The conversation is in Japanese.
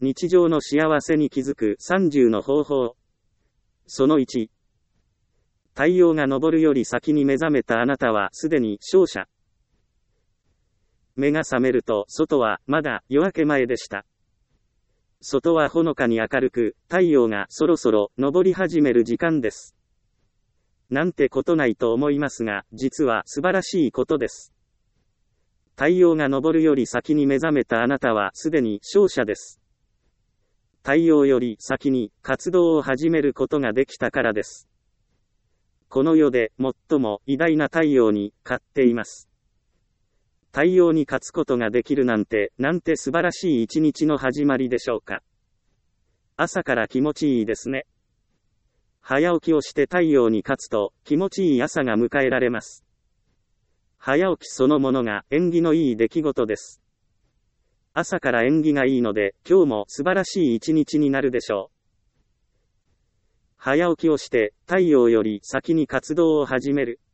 日常の幸せに気づく30の方法。その1。太陽が昇るより先に目覚めたあなたはすでに勝者。目が覚めると外はまだ夜明け前でした。外はほのかに明るく、太陽がそろそろ昇り始める時間です。なんてことないと思いますが、実は素晴らしいことです。太陽が昇るより先に目覚めたあなたはすでに勝者です。太陽より先に活動を始めることができたからです。この世で最も偉大な太陽に勝っています。太陽に勝つことができるなんて素晴らしい一日の始まりでしょうか。朝から気持ちいいですね。早起きをして太陽に勝つと気持ちいい朝が迎えられます。早起きそのものが縁起のいい出来事です。朝から縁起がいいので今日も素晴らしい一日になるでしょう。早起きをして太陽より先に活動を始める。